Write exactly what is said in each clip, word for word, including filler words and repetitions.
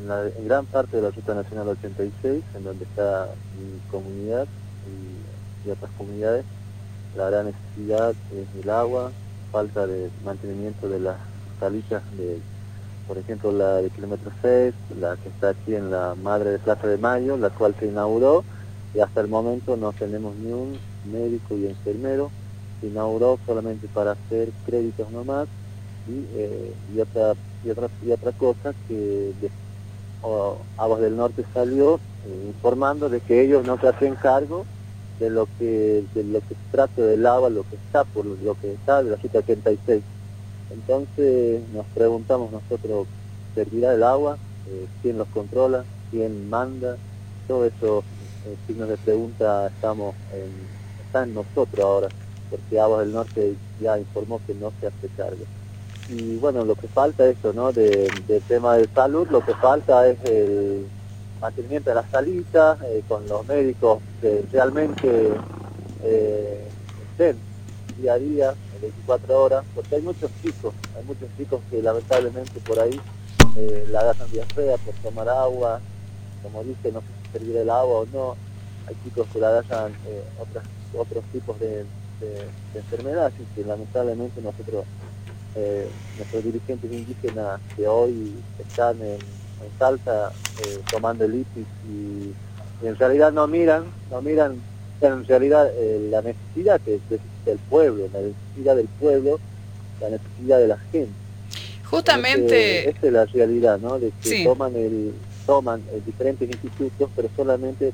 en, la, en gran parte de la Ruta Nacional ochenta y seis, en donde está mi comunidad y, y otras comunidades. La gran necesidad es el agua, falta de mantenimiento de las salitas de, por ejemplo, la de kilómetro seis, la que está aquí en la Madre de Plaza de Mayo, la cual se inauguró, y hasta el momento no tenemos ni un médico y enfermero. Se inauguró solamente para hacer créditos nomás, y, eh, y, otra, y, otra, y otra cosa que de, oh, Aguas del Norte salió eh, informando de que ellos no se hacen cargo de lo que de lo que se trata del agua, lo que está por lo que está de la Ruta ochenta y seis. Entonces nos preguntamos nosotros, ¿servirá el agua? Eh, ¿Quién los controla? ¿Quién manda? Todos esos eh, signos de pregunta estamos en, están en nosotros ahora, porque Aguas del Norte ya informó que no se hace cargo. Y bueno, lo que falta es eso, ¿no? De, de tema de salud, lo que falta es el mantenimiento de las salitas, eh, con los médicos que realmente eh, estén día a día, veinticuatro horas, porque hay muchos chicos, hay muchos chicos que lamentablemente por ahí eh, la agarran diarrea por tomar agua, como dice, no sé si servir el agua o no. Hay chicos que la agarran eh, otras, otros tipos de, de, de enfermedades, y que lamentablemente nosotros, eh, nuestros dirigentes indígenas que hoy están en, en Salta eh, tomando el I P I S y, y en realidad no miran, no miran en realidad eh, la necesidad que necesita el pueblo, la necesidad del pueblo, la necesidad de la gente. Justamente... Entonces, esa es la realidad, ¿no? De que sí. toman el toman eh, diferentes institutos, pero solamente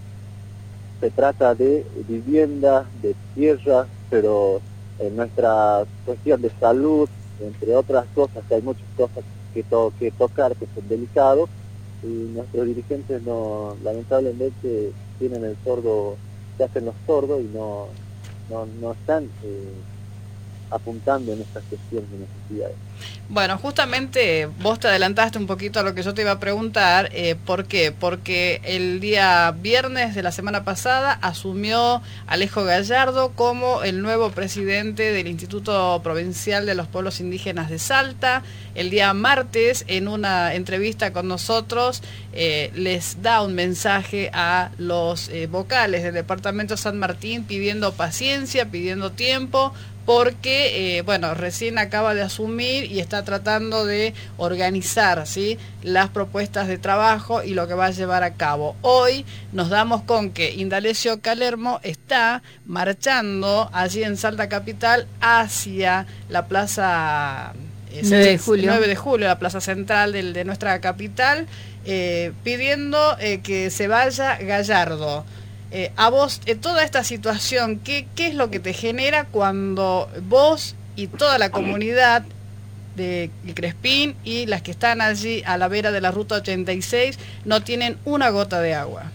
se trata de vivienda, de tierra, pero en nuestra cuestión de salud, entre otras cosas, que hay muchas cosas que, to que tocar, que son delicados, y nuestros dirigentes no, lamentablemente tienen el sordo, se hacen los sordos y no, no, no están eh, apuntando en estas cuestiones de necesidades. Bueno, justamente vos te adelantaste un poquito a lo que yo te iba a preguntar. Eh, ¿Por qué? Porque el día viernes de la semana pasada asumió Alejo Gallardo como el nuevo presidente del Instituto Provincial de los Pueblos Indígenas de Salta. El día martes, en una entrevista con nosotros, eh, les da un mensaje a los eh, vocales del Departamento San Martín pidiendo paciencia, pidiendo tiempo, porque, eh, bueno, recién acaba de asumir y está tratando de organizar, ¿sí?, las propuestas de trabajo y lo que va a llevar a cabo. Hoy nos damos con que Indalecio Calermo está marchando allí en Salta Capital hacia la plaza eh, nueve de julio. nueve de julio, la plaza central de, de nuestra capital, eh, pidiendo eh, que se vaya Gallardo. Eh, a vos, eh, toda esta situación, ¿qué, ¿qué es lo que te genera cuando vos y toda la comunidad de Crespín y las que están allí a la vera de la Ruta ochenta y seis no tienen una gota de agua?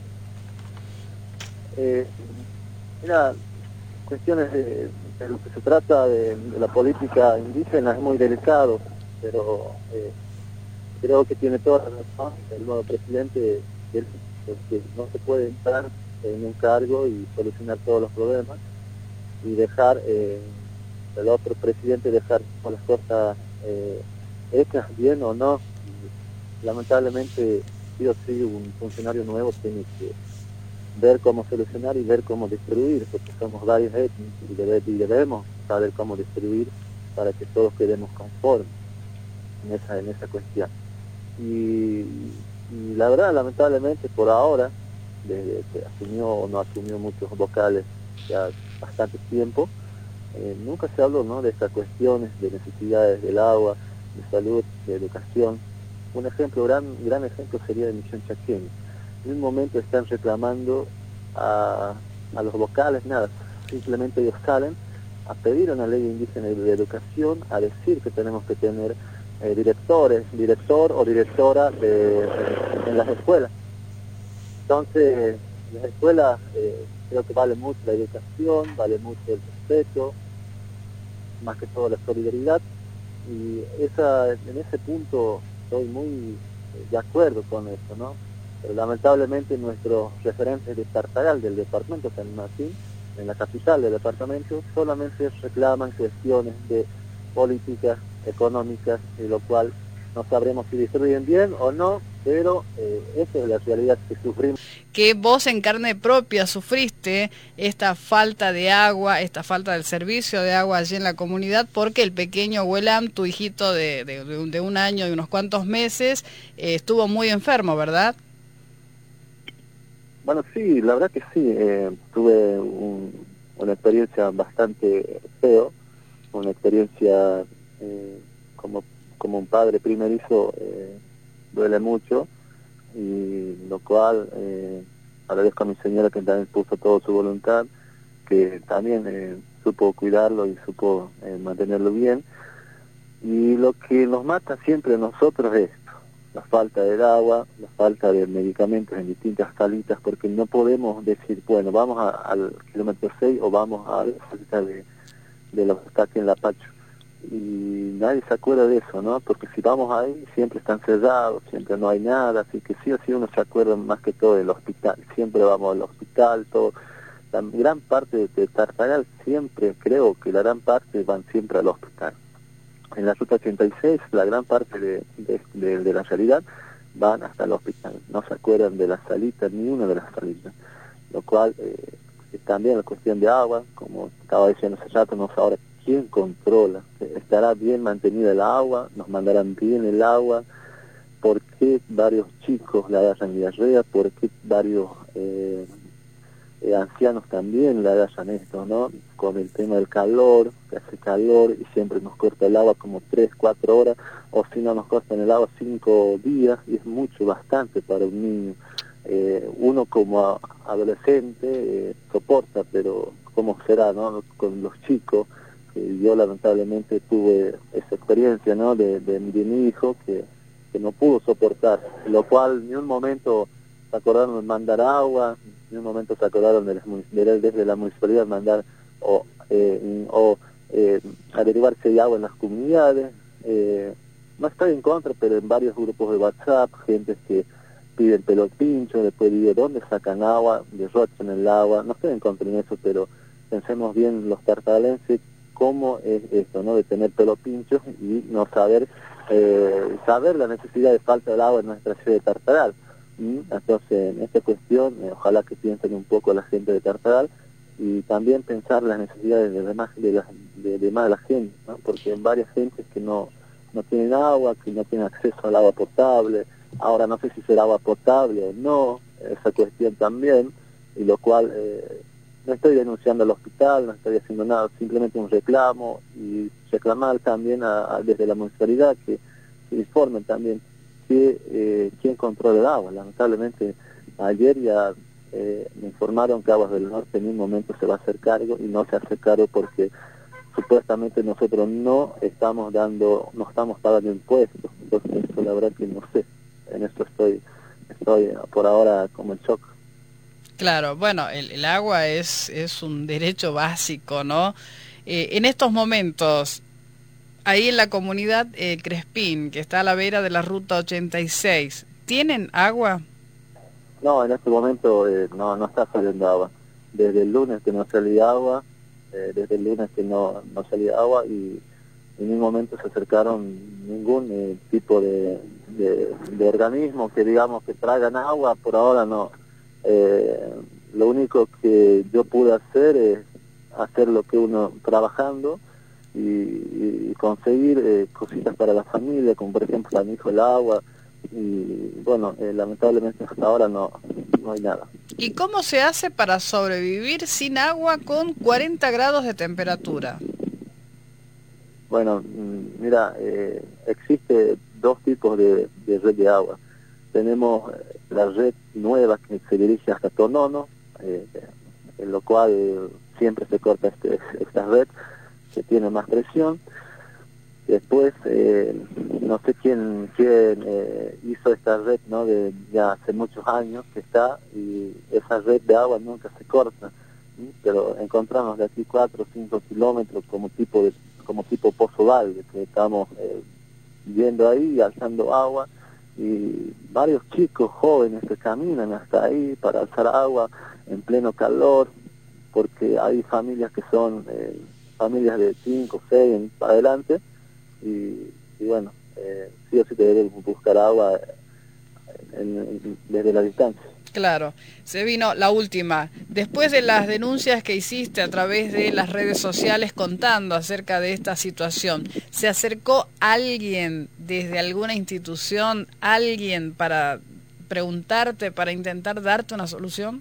Eh, mira, cuestiones de, de lo que se trata de, de la política indígena es muy delicado, pero eh, creo que tiene toda la razón el nuevo presidente, que no se puede entrar en un cargo y solucionar todos los problemas y dejar eh, el otro presidente dejar las cosas eh, hechas bien o no. Y, lamentablemente sí o sí un funcionario nuevo tiene que ver cómo solucionar y ver cómo distribuir, porque somos varios etnias y, debe, y debemos saber cómo distribuir para que todos quedemos conformes en esa, en esa cuestión. Y, y la verdad, lamentablemente por ahora, desde que asumió o no asumió muchos vocales ya bastante tiempo, eh, nunca se habló, ¿no?, de estas cuestiones de necesidades del agua, de salud, de educación. Un ejemplo, gran gran ejemplo sería de Misión Chaqueña. En un momento están reclamando a, a los vocales, nada, simplemente ellos salen a pedir una ley indígena de educación, a decir que tenemos que tener eh, directores, director o directora de, en, en las escuelas. Entonces, en las escuelas eh, creo que vale mucho la educación, vale mucho el respeto, más que todo la solidaridad, y esa, en ese punto estoy muy eh, de acuerdo con eso, ¿no? Pero lamentablemente nuestros referentes de Tartagal, del departamento de San Martín, en la capital del departamento, solamente reclaman cuestiones de políticas económicas, y lo cual no sabremos si distribuyen bien o no, pero eh, esa es la realidad que sufrimos. Que vos en carne propia sufriste esta falta de agua, esta falta del servicio de agua allí en la comunidad, porque el pequeño Huelam, tu hijito de, de, de un año y unos cuantos meses, eh, estuvo muy enfermo, ¿verdad? Bueno, sí, la verdad que sí, eh, tuve un, una experiencia bastante feo, una experiencia eh, como, como un padre primerizo, eh, duele mucho, y lo cual eh, agradezco a mi señora que también puso toda su voluntad, que también eh, supo cuidarlo y supo eh, mantenerlo bien. Y lo que nos mata siempre a nosotros es esto, la falta del agua, la falta de medicamentos en distintas salitas, porque no podemos decir, bueno, vamos a, al kilómetro seis o vamos a la salita de, de los que está aquí en La Pacho. Y nadie se acuerda de eso, ¿no? Porque si vamos ahí, siempre están cerrados, siempre no hay nada, así que sí o sí uno se acuerda más que todo del hospital. Siempre vamos al hospital, todo. La gran parte de, de Tartagal siempre, creo que la gran parte van siempre al hospital. En la ruta ochenta y seis, la gran parte de, de, de, de la realidad van hasta el hospital. No se acuerdan de las salitas, ni una de las salitas. Lo cual, eh, también la cuestión de agua, como estaba diciendo hace rato, no sé ahora quién controla. ¿Estará bien mantenida el agua? ¿Nos mandarán bien el agua? ¿Por qué varios chicos le agarran diarrea? ¿Por qué varios eh, eh, ancianos también le agarran esto, ¿no? Con el tema del calor, que hace calor y siempre nos corta el agua como tres, cuatro horas, o si no nos cortan el agua cinco días, y es mucho, bastante para un niño. Eh, uno como adolescente eh, soporta, pero ¿cómo será, no? Con los chicos, eh, yo lamentablemente tuve esa experiencia, ¿no? De, de, de mi hijo que, que no pudo soportar, lo cual ni un momento se acordaron de mandar agua, en un momento se acordaron de, de, desde la municipalidad mandar o, eh, o eh, a derivarse de agua en las comunidades. Eh, no estoy en contra, pero en varios grupos de WhatsApp, gente que piden pelo pincho, después digo, ¿dónde sacan agua? Derrochan el agua. No estoy en contra en eso, pero pensemos bien los tartalenses cómo es esto, ¿no? De tener pelo pincho y no saber, eh, saber la necesidad de falta de agua en nuestra ciudad de Tartagal. Entonces, en esta cuestión, eh, ojalá que piensen un poco la gente de Tartagal y también pensar las necesidades de demás de la, de, de más de la gente, ¿no? Porque hay varias gentes que no, no tienen agua, que no tienen acceso al agua potable. Ahora no sé si será agua potable o no, esa cuestión también, y lo cual eh, no estoy denunciando al hospital, no estoy haciendo nada, simplemente un reclamo, y reclamar también a, a, desde la municipalidad que, que informen también que eh, quién controla el agua. Lamentablemente ayer ya eh, me informaron que Aguas del Norte en un momento se va a hacer cargo y no se hace cargo porque supuestamente nosotros no estamos dando, no estamos pagando impuestos. Entonces eso la verdad que no sé, en esto estoy, estoy por ahora como en shock. Claro, bueno, el, el agua es, es un derecho básico, ¿no? Eh, en estos momentos, ahí en la comunidad eh, Crespín, que está a la vera de la ruta ochenta y seis, ¿tienen agua? No, en este momento eh, no, no está saliendo agua. Desde el lunes que no salía agua, eh, desde el lunes que no, no salía agua, y en ningún momento se acercaron ningún eh, tipo de, de, de organismo que digamos que traigan agua, por ahora no. Eh, lo único que yo pude hacer es hacer lo que uno trabajando y, y conseguir eh, cositas para la familia, como por ejemplo a mi hijo el agua, y bueno, eh, lamentablemente hasta ahora no, no hay nada. ¿Y cómo se hace para sobrevivir sin agua con cuarenta grados de temperatura? Bueno, mira, eh, existe dos tipos de, de red de agua. Tenemos la red nueva que se dirige hasta Tonono, eh, en lo cual siempre se corta este, esta red, que tiene más presión. Después, eh, no sé quién, quién eh, hizo esta red, ¿no? De ya hace muchos años que está, y esa red de agua nunca se corta, ¿sí? Pero encontramos de aquí cuatro o cinco kilómetros como tipo de como tipo pozo valde, que estamos eh, yendo ahí, alzando agua, y varios chicos jóvenes que caminan hasta ahí para alzar agua en pleno calor, porque hay familias que son eh, familias de cinco, seis para adelante, y, y bueno, eh, sí o sí te deben buscar agua en, en, desde la distancia. Claro. Sevino, la última. Después de las denuncias que hiciste a través de las redes sociales contando acerca de esta situación, ¿se acercó alguien desde alguna institución, alguien para preguntarte, para intentar darte una solución?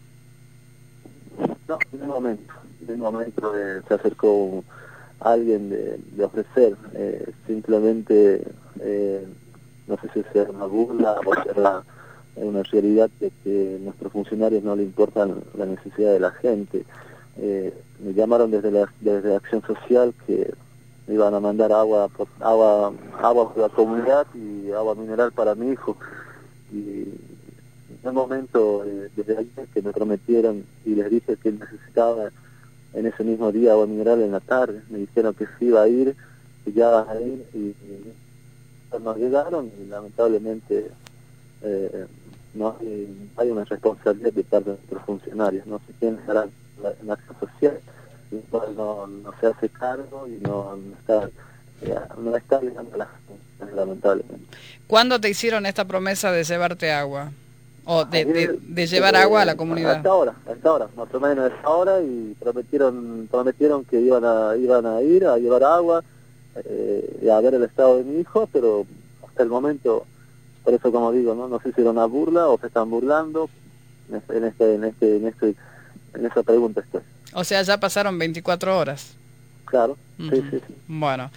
No, en un momento, en un momento eh, se acercó alguien de, de ofrecer, eh, simplemente, eh, no sé si sea una burla o sea una realidad de que a nuestros funcionarios no le importan la necesidad de la gente. Eh, me llamaron desde la, desde Acción Social que me iban a mandar agua, agua, agua para la comunidad y agua mineral para mi hijo. Y en un momento, eh, desde ayer que me prometieron y les dije que necesitaba en ese mismo día agua mineral en la tarde, me dijeron que sí iba a ir, que ya vas a ir, y, y nos llegaron y lamentablemente eh, no hay, hay una responsabilidad de parte de nuestros funcionarios, no sé quién estará en la acción social, y cual no, no se hace cargo y no, no está eh, no está llegando a las funciones, lamentablemente. ¿Cuándo te hicieron esta promesa de llevarte agua? O de, Ayer, de, de llevar eh, agua a la comunidad. Hasta ahora, hasta ahora, más o menos hasta ahora, y prometieron prometieron que iban a iban a ir a llevar agua eh, y a ver el estado de mi hijo, pero hasta el momento, por eso como digo, no no sé si era una burla o se están burlando, en este en este en este en, este, en esa pregunta estoy. O sea, ya pasaron veinticuatro horas. Claro, Uh-huh. sí, sí, sí. Bueno,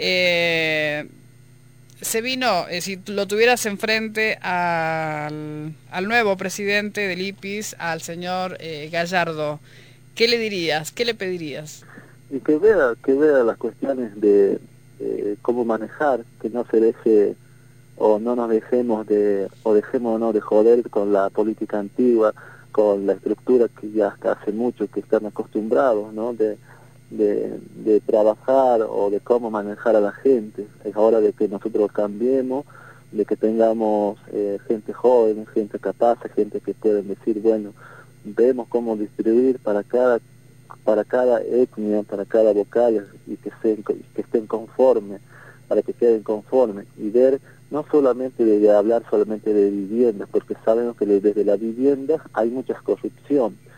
eh, Sevino, eh, si lo tuvieras enfrente al, al nuevo presidente del I P I S, al señor eh, Gallardo, ¿qué le dirías? ¿Qué le pedirías? Y que vea, que vea las cuestiones de, de cómo manejar, que no se deje o no nos dejemos de, o dejemos no de joder con la política antigua, con la estructura que ya hasta hace mucho que están acostumbrados, ¿no? De, de, de trabajar o de cómo manejar a la gente. Es hora de que nosotros cambiemos, de que tengamos eh, gente joven, gente capaz, gente que pueden decir, bueno, vemos cómo distribuir para cada para cada etnia, para cada vocal, y que, se, que estén conformes, para que queden conformes, y ver, no solamente de, de hablar solamente de viviendas, porque sabemos que desde la vivienda hay mucha corrupción,